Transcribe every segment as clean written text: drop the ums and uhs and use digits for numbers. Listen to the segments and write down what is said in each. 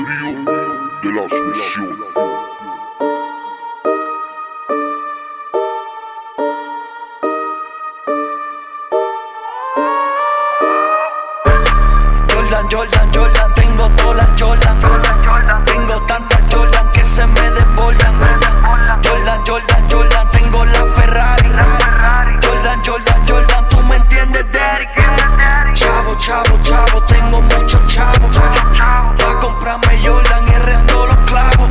de la Asunción. Jordan, tengo todas las Jordan. Tengo tantas Jordan que se me desbordan. Jordan, tengo la Ferrari. Jordan, tú me entiendes, Derek. Chavo, tengo muchos chavos. Pa' comprarme Jordan y el resto los clavos.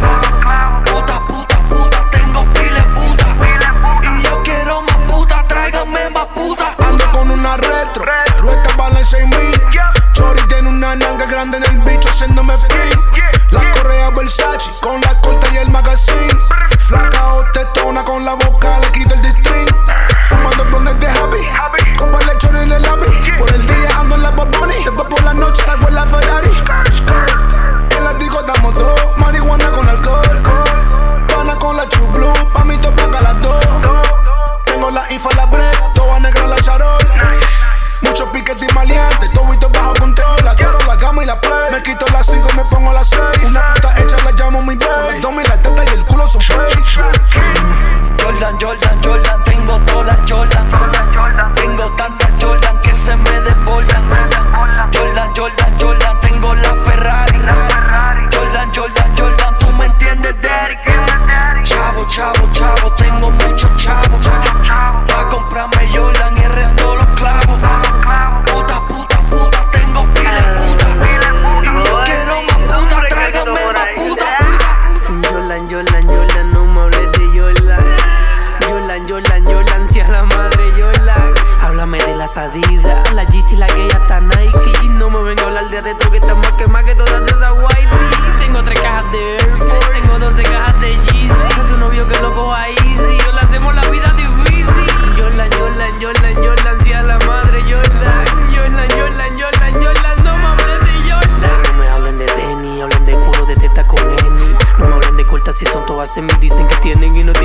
Puta, tengo pile puta. Y yo quiero más puta, tráiganme más puta. Ando con una retro, pero esta vale 6,000. Chori tiene una nalga grande en el bicho haciéndome sprint. La correa Versace con la corta y el magazine. Flaca o tetona con la boca le quito el distring. Fumando blones de Javi, con par lechones en el lobby. Por el día ando en la Bad Bunny, después por la noche salgo en la Ferrari. En la disco damos dos, marihuana con alcohol. Pana con la True Blue, pa' mí to paga las dos. Tengo la IFA, la Brett, toda negra la charol. Muchos piquetes y maleantes, todo bajo control. La toro, la gama y la play. Me quito las 5 y me pongo las 6. Una puta hecha la llamo mi baby. El domi, la teta y el culo son fake. Jordan, tengo todas las Jordan. Tengo tantas Jordan que se me desbordan. Jordan, tengo la Ferrari. Jordan, tú me entiendes, Derek. Chavo, tengo muchos chavos. Pa' comprarme Jordan y el resto los clavos. Puta, tengo pile puta. Y yo quiero más puta, tráiganme más puta. Jordan, no me hables de Jordan, si a la madre Jordan. Háblame de las Adidas, la Yeezy, la Gay, hasta Nike. No me venga a hablar de retro que está más que todas esas whitey. Tengo 3 cajas de Air Force, tengo 12 cajas de Yeezy. Tu novio que lo coja easy, yo le hacemos la vida difícil. Jordan, si a la madre Jordan, no me hables de Jordan. No me hablen de tenis, hablen de culo, de teta con Eni. No me hablen de cortas si son todas semis, dicen que tienen y no